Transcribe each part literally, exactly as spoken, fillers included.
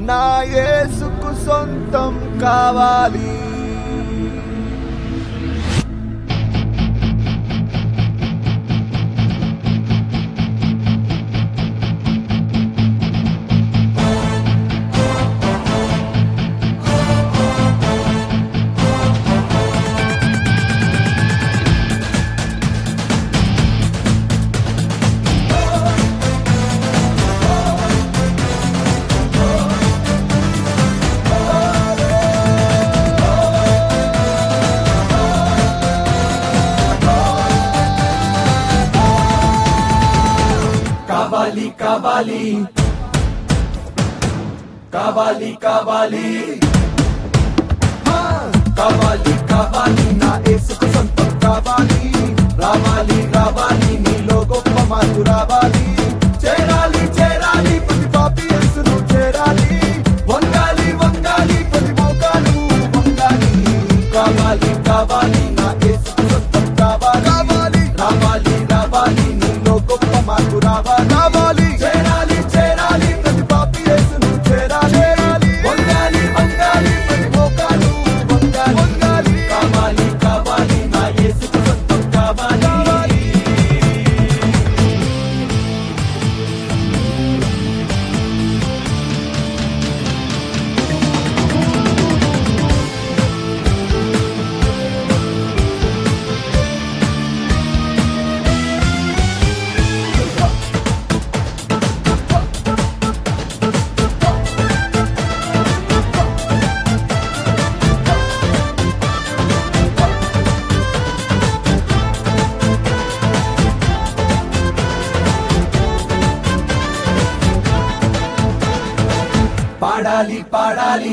నా యేసుకు సొంతం కావాలి. కావాలి కావాలి కావాలి కావాలి కావాలి కావాలి నా యేసుకు సొంతం కావాలి. రావాలి రావాలి నీలో గొప్ప మార్పు రావాలి. చేరాలి చేరాలి ప్రతి పాపి యేసును చేరాలి. వంగాలి వంగాలి ప్రతి మోకాలు వంగాలి. కావాలి కావాలి నా యేసుకు సొంతం కావాలి. రావాలి రావాలి నీలో గొప్ప మార్పు రావాలి. చేరాలి చేరాలి ప్రతి పాపి యేసును చేరాలి. వంగాలి వంగాలి ప్రతి మోకాలు వంగాలి. కావాలి కావాలి నా యేసుకు సొంతం కావాలి. పాడాలి పాడాలి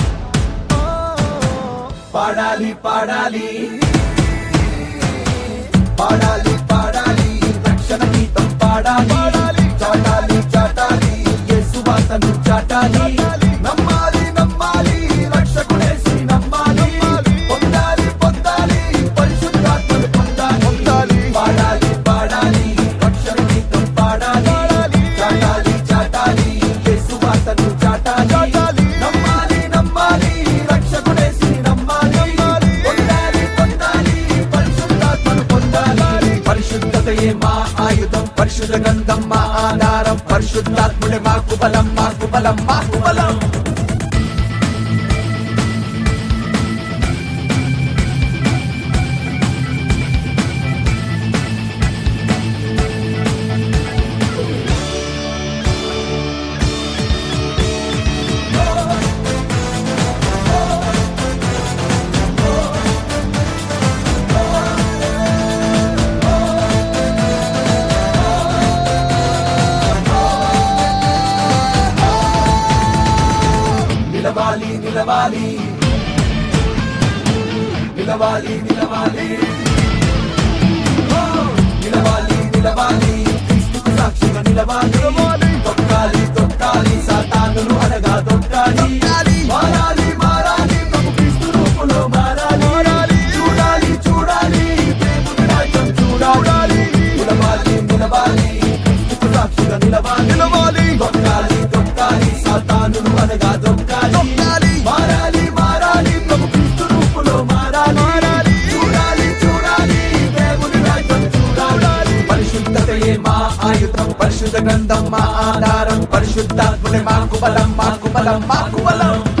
పాడాలి పాడాలి పాడాలి పాడాలి రక్షణ గీతం పాడాలి. చాటాలి చాటాలి యేసు వార్తను చాటాలి. నమ్మాలి నమ్మాలి రక్షకుడేసి నమ్మాలి. పొందాలి పొందాలి పరిశుద్ధాత్మను పొందాలి. పాడాలి పాడాలి రక్షణ గీతం పాడాలి. చాటాలి చాటాలి యేసు వార్తను చాటాలి. నమ్మాలి నమ్మాలి రక్షకుడేసి నమ్మాలి. పొందాలి పొందాలి పరిశుద్ధాత్మను పొందాలి. పరిశుద్ధతయే మా ఆయుధం, పరిశుద్ధ గ్రంథం మా ఆధారం. పరిశుద్ధాత్ముడే మాకు బలం, మాకు బలం, మాకు బలం. నిలవాలి నిలవాలి నిలవాలి నిలవాలి నిలవాలి నిలవాలి క్రీస్తుకు సాక్షిగా నిలవాలి. తొక్కాలి తొక్కాలి సాతానును అనగా తొక్కాలి. మారాలి మారాలి ప్రభు క్రీస్తు రూపులో మారాలి. చూడాలి చూడాలి దేవుని రాజ్యం చూడాలి. నిలవాలి నిలవాలి క్రీస్తుకు సాక్షిగా నిలవాలి. తొక్కాలి తొక్కాలి సాతానును అనగా తొక్కాలి. మారాలి మారాలి ప్రభు క్రీస్తు రూపులో మారాలి. చూడాలి చూడాలి దేవుని రాజ్యం చూడాలి. పరిశుద్ధతయే మా ఆయుధం, పరిశుద్ధ గ్రంథం మా ఆధారం. పరిశుద్ధాత్ముడే మాకు బలం, మాకు బలం, మాకు బలం.